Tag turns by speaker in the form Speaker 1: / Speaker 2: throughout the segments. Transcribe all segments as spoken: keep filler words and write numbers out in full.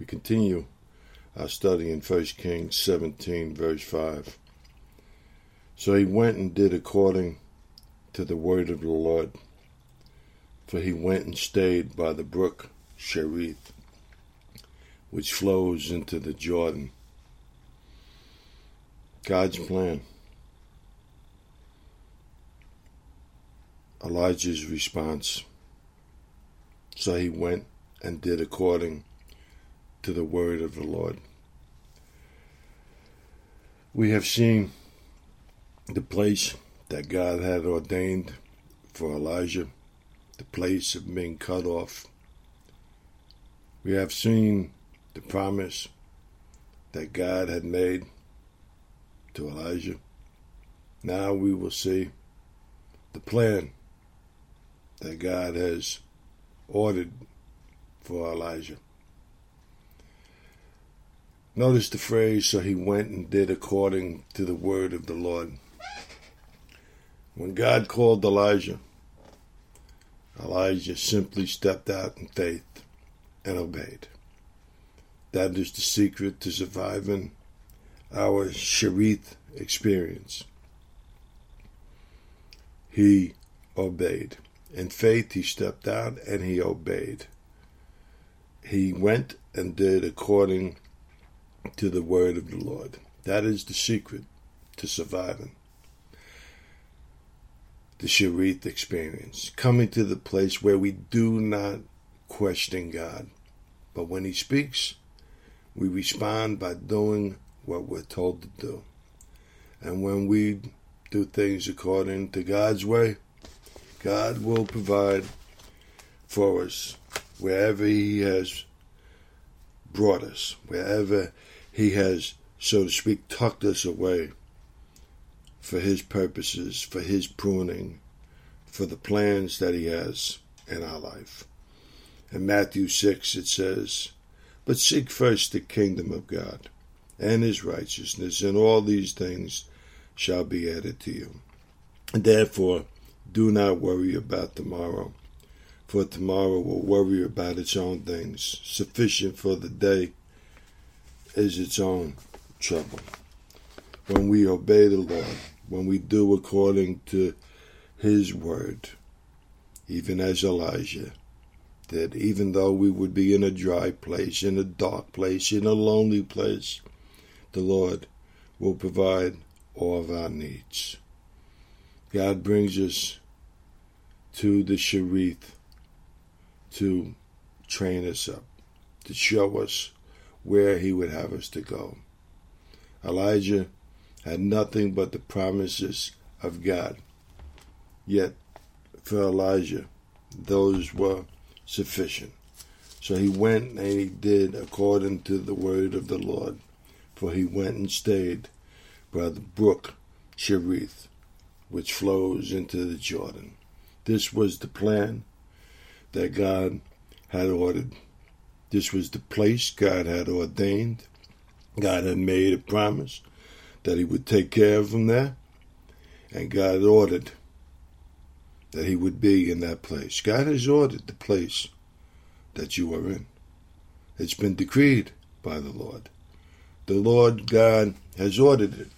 Speaker 1: We continue our study in First Kings seventeen, verse five. So he went and did according to the word of the Lord, for he went and stayed by the brook Cherith, which flows into the Jordan. God's plan. Elijah's response. So he went and did according to the word of the Lord. We have seen the place that God had ordained for Elijah, the place of being cut off. We have seen the promise that God had made to Elijah. Now we will see the plan that God has ordered for Elijah. Notice the phrase, so he went and did according to the word of the Lord. When God called Elijah, Elijah simply stepped out in faith and obeyed. That is the secret to surviving our Cherith experience. He obeyed. In faith, he stepped out and he obeyed. He went and did according to the word of the Lord. That is the secret to surviving the Cherith experience. Coming to the place where we do not question God, but when he speaks, we respond by doing what we're told to do. And when we do things according to God's way, God will provide for us wherever he has brought us, wherever he has, so to speak, tucked us away for his purposes, for his pruning, for the plans that he has in our life. In Matthew six it says, but seek first the kingdom of God and his righteousness, and all these things shall be added to you. And therefore, do not worry about tomorrow, for tomorrow will worry about its own things. Sufficient for the day is its own trouble. When we obey the Lord, when we do according to his word, even as Elijah did, even though we would be in a dry place, in a dark place, in a lonely place, the Lord will provide all of our needs. God brings us to the Cherith to train us up, to show us where he would have us to go. Elijah had nothing but the promises of God. Yet, for Elijah, those were sufficient. So he went and he did according to the word of the Lord, for he went and stayed by the brook Cherith, which flows into the Jordan. This was the plan that God had ordered. This was the place God had ordained. God had made a promise that he would take care of them there, and God ordered that he would be in that place. God has ordered the place that you are in. It's been decreed by the Lord. The Lord God has ordered it.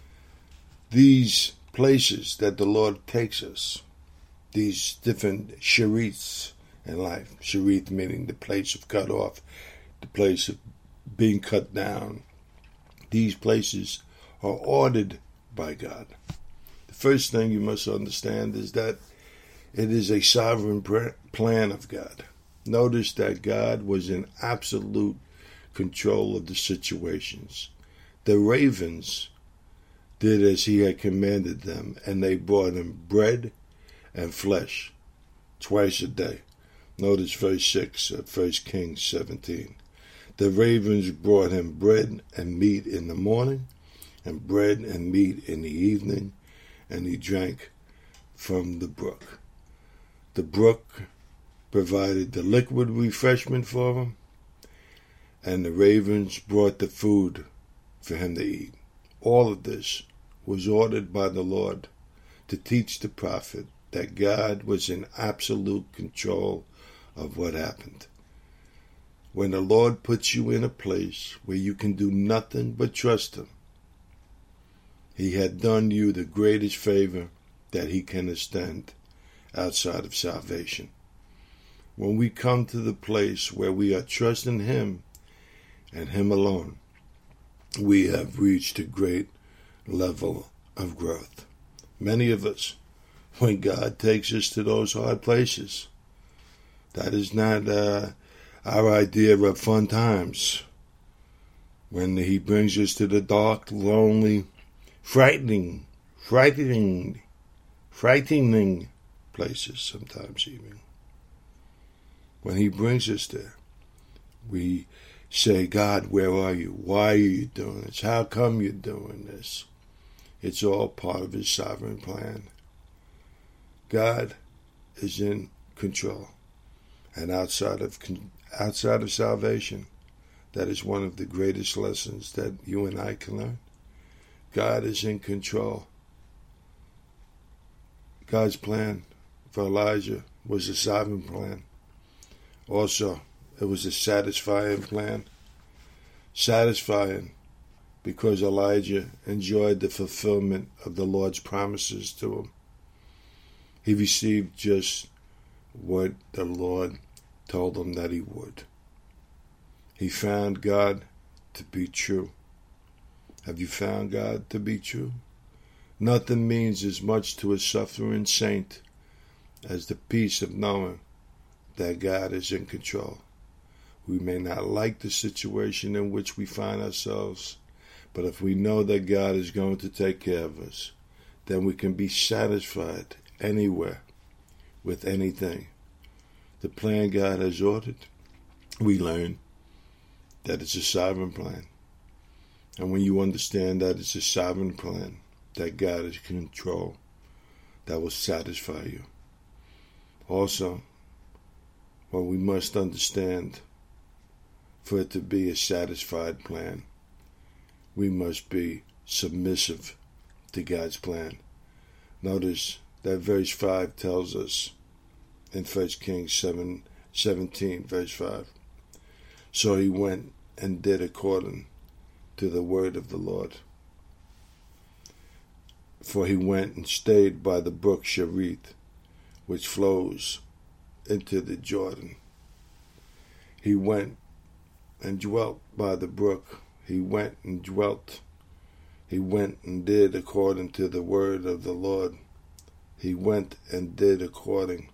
Speaker 1: These places that the Lord takes us, these different Cheriths in life, Cherith meaning the place of cut off, the place of being cut down. These places are ordered by God. The first thing you must understand is that it is a sovereign plan of God. Notice that God was in absolute control of the situations. The ravens did as he had commanded them, and they brought him bread and flesh twice a day. Notice verse six of First Kings seventeen. The ravens brought him bread and meat in the morning, and bread and meat in the evening, and he drank from the brook. The brook provided the liquid refreshment for him, and the ravens brought the food for him to eat. All of this was ordered by the Lord to teach the prophet that God was in absolute control of what happened. When the Lord puts you in a place where you can do nothing but trust Him, He had done you the greatest favor that He can extend outside of salvation. When we come to the place where we are trusting Him and Him alone, we have reached a great level of growth. Many of us, when God takes us to those hard places, that is not uh, our idea of fun times. When He brings us to the dark, lonely, frightening, frightening, frightening places sometimes even. When He brings us there, we say, God, where are you? Why are you doing this? How come you're doing this? It's all part of His sovereign plan. God is in control. And outside of outside of salvation, that is one of the greatest lessons that you and I can learn. God is in control. God's plan for Elijah was a sovereign plan. Also, it was a satisfying plan. Satisfying because Elijah enjoyed the fulfillment of the Lord's promises to him. He received just what the Lord told him that he would. He found God to be true. Have you found God to be true? Nothing means as much to a suffering saint as the peace of knowing that God is in control. We may not like the situation in which we find ourselves, but if we know that God is going to take care of us, then we can be satisfied anywhere with anything. The plan God has ordered, we learn that it's a sovereign plan. And when you understand that it's a sovereign plan, that God is in control, that will satisfy you. Also, what we must understand, for it to be a satisfied plan, we must be submissive to God's plan. Notice that verse five tells us in First Kings seven, seventeen, verse five. So he went and did according to the word of the Lord. For he went and stayed by the brook Cherith, which flows into the Jordan. He went and dwelt by the brook. He went and dwelt. He went and did according to the word of the Lord. He went and did according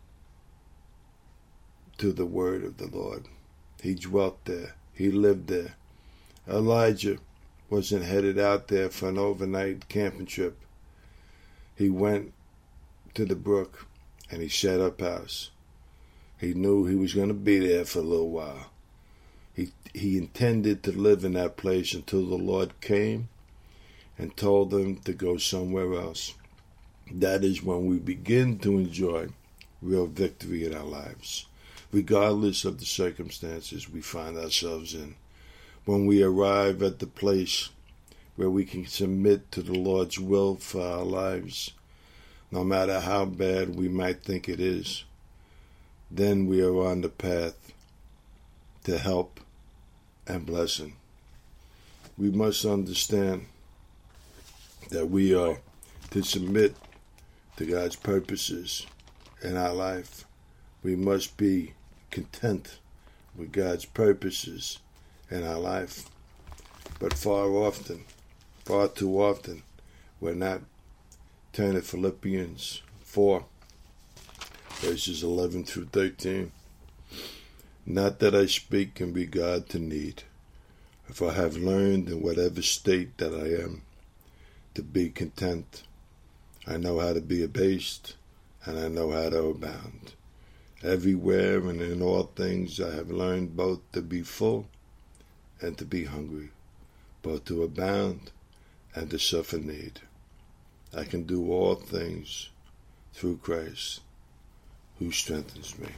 Speaker 1: to the word of the Lord. He dwelt there. He lived there. Elijah wasn't headed out there for an overnight camping trip. He went to the brook and he set up house. He knew he was going to be there for a little while. He he intended to live in that place until the Lord came and told him to go somewhere else. That is when we begin to enjoy real victory in our lives, regardless of the circumstances we find ourselves in. When we arrive at the place where we can submit to the Lord's will for our lives, no matter how bad we might think it is, then we are on the path to help and blessing. We must understand that we are to submit to God's purposes in our life. We must be content with God's purposes in our life. But far often, far too often, we're not. Turn to Philippians four, verses eleven through thirteen. Not that I speak in regard to need, for I have learned in whatever state that I am to be content. I know how to be abased, and I know how to abound. Everywhere and in all things I have learned both to be full and to be hungry, both to abound and to suffer need. I can do all things through Christ who strengthens me.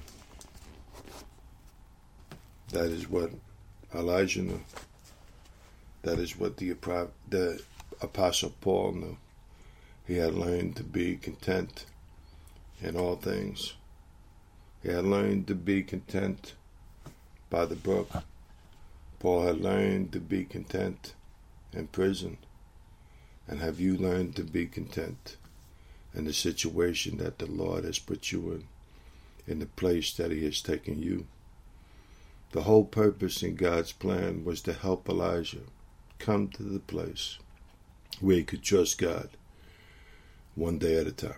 Speaker 1: That is what Elijah knew. That is what the, the Apostle Paul knew. He had learned to be content in all things. He had learned to be content by the brook. Paul had learned to be content in prison. And have you learned to be content in the situation that the Lord has put you in, in the place that he has taken you? The whole purpose in God's plan was to help Elijah come to the place where he could trust God one day at a time.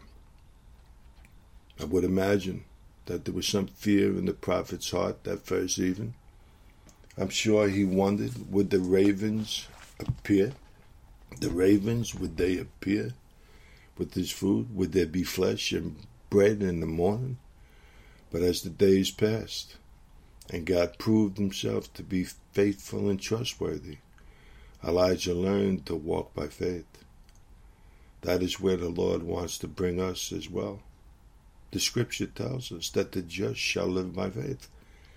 Speaker 1: I would imagine that there was some fear in the prophet's heart that first evening. I'm sure he wondered, would the ravens appear? The ravens, would they appear with his food? Would there be flesh and bread in the morning? But as the days passed, and God proved himself to be faithful and trustworthy, Elijah learned to walk by faith. That is where the Lord wants to bring us as well. The scripture tells us that the just shall live by faith.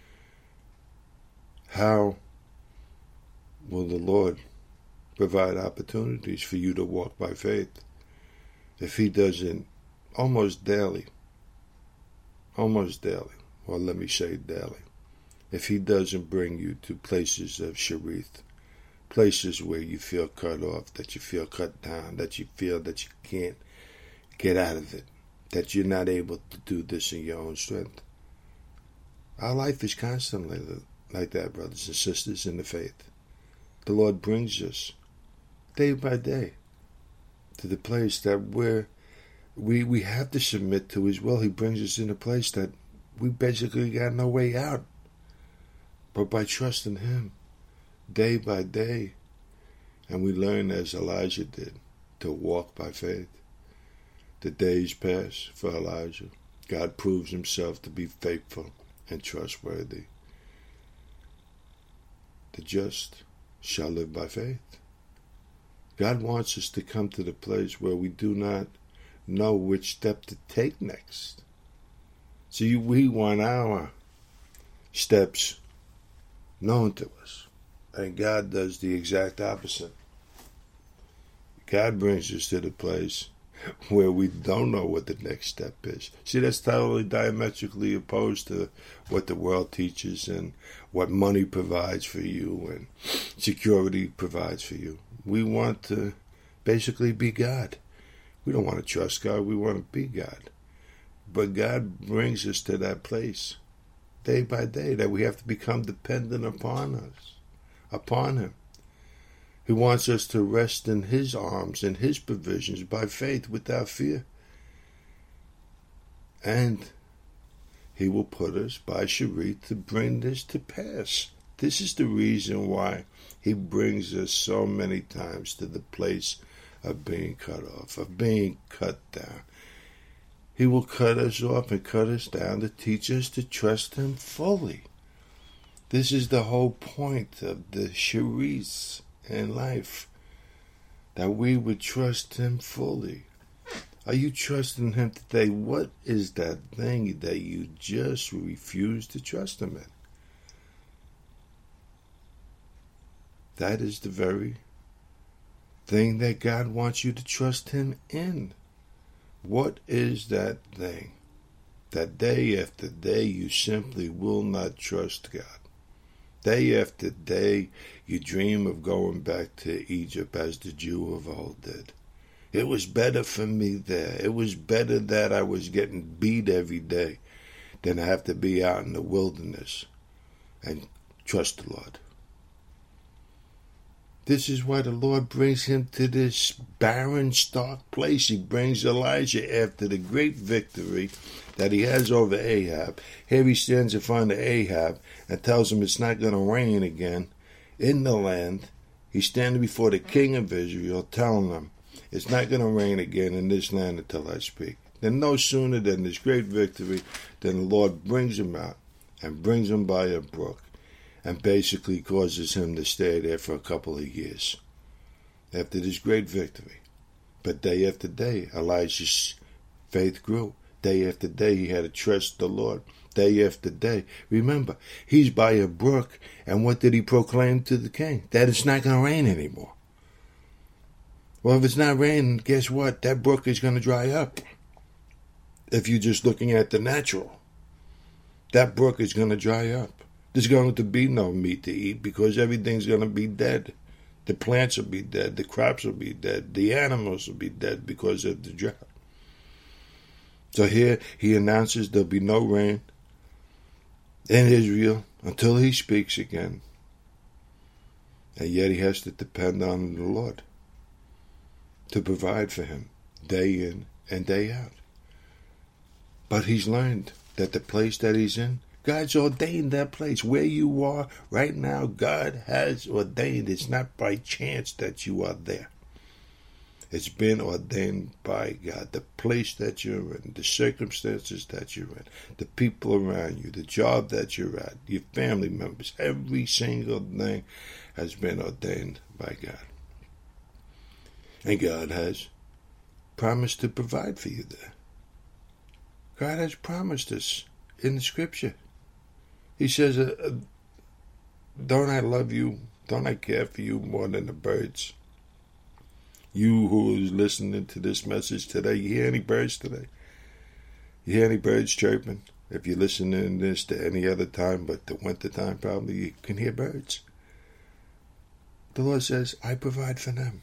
Speaker 1: How will the Lord provide opportunities for you to walk by faith if he doesn't almost daily, almost daily, or let me say daily, if he doesn't bring you to places of Sharith, places where you feel cut off, that you feel cut down, that you feel that you can't get out of it, that you're not able to do this in your own strength. Our life is constantly like that, brothers and sisters in the faith. The Lord brings us day by day to the place that where we we have to submit to his will. He brings us in a place that we basically got no way out but by trusting him day by day. And we learn, as Elijah did, to walk by faith. The days pass for Elijah. God proves himself to be faithful and trustworthy. The just shall live by faith. God wants us to come to the place where we do not know which step to take next. See, we want our steps known to us, and God does the exact opposite. God brings us to the place where we don't know what the next step is. See, that's totally diametrically opposed to what the world teaches and what money provides for you and security provides for you. We want to basically be God. We don't want to trust God. We want to be God. But God brings us to that place day by day that we have to become dependent upon us, upon him. He wants us to rest in his arms and his provisions by faith without fear. And he will put us by Sharith to bring this to pass. This is the reason why he brings us so many times to the place of being cut off, of being cut down. He will cut us off and cut us down to teach us to trust him fully. This is the whole point of the Sharith in life, that we would trust him fully. Are you trusting him today? What is that thing that you just refuse to trust him in? That is the very thing that God wants you to trust him in. What is that thing that day after day you simply will not trust God? Day after day, you dream of going back to Egypt as the Jew of old did. It was better for me there. It was better that I was getting beat every day than I have to be out in the wilderness and trust the Lord. This is why the Lord brings him to this barren, stark place. He brings Elijah after the great victory that he has over Ahab. Here he stands in front of Ahab and tells him it's not going to rain again in the land. He's standing before the king of Israel telling him it's not going to rain again in this land until I speak. Then no sooner than this great victory, then the Lord brings him out and brings him by a brook and basically causes him to stay there for a couple of years after this great victory. But day after day, Elijah's faith grew. Day after day, he had to trust the Lord. Day after day. Remember, he's by a brook, and what did he proclaim to the king? That it's not going to rain anymore. Well, if it's not raining, guess what? That brook is going to dry up. If you're just looking at the natural, that brook is going to dry up. There's going to be no meat to eat because everything's going to be dead. The plants will be dead. The crops will be dead. The animals will be dead because of the drought. So here he announces there'll be no rain in Israel until he speaks again. And yet he has to depend on the Lord to provide for him day in and day out. But he's learned that the place that he's in, God's ordained that place. Where you are right now, God has ordained. It's not by chance that you are there. It's been ordained by God. The place that you're in, the circumstances that you're in, the people around you, the job that you're at, your family members, every single thing has been ordained by God. And God has promised to provide for you there. God has promised us in the scripture. He says, uh, uh, don't I love you? Don't I care for you more than the birds? You who is listening to this message today, you hear any birds today? You hear any birds chirping? If you're listening to this to any other time, but the winter time probably, you can hear birds. The Lord says, I provide for them.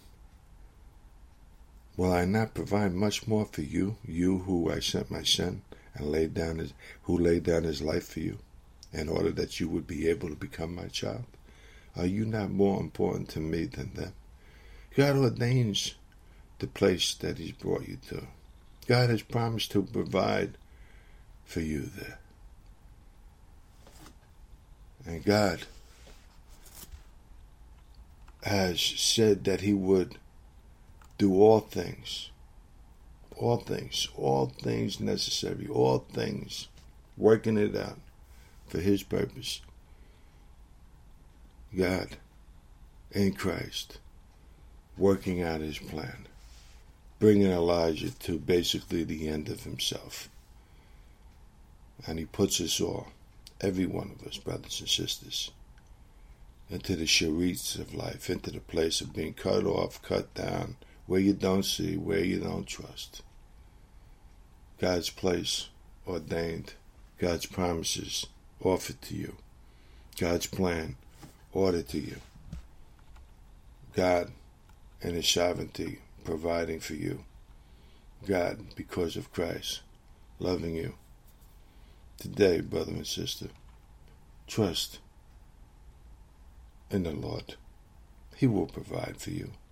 Speaker 1: Will I not provide much more for you, you who I sent my son and laid down his, who laid down his life for you, in order that you would be able to become my child? Are you not more important to me than them? God ordains the place that he's brought you to. God has promised to provide for you there. And God has said that he would do all things, all things, all things necessary, all things, working it out for his purpose. God in Christ, working out his plan, bringing Elijah to basically the end of himself. And he puts us all, every one of us, brothers and sisters, into the charrettes of life, into the place of being cut off, cut down, where you don't see, where you don't trust. God's place ordained, God's promises offered to you, God's plan ordered to you, God in his sovereignty providing for you, God, because of Christ, loving you. Today, brother and sister, trust in the Lord. He will provide for you.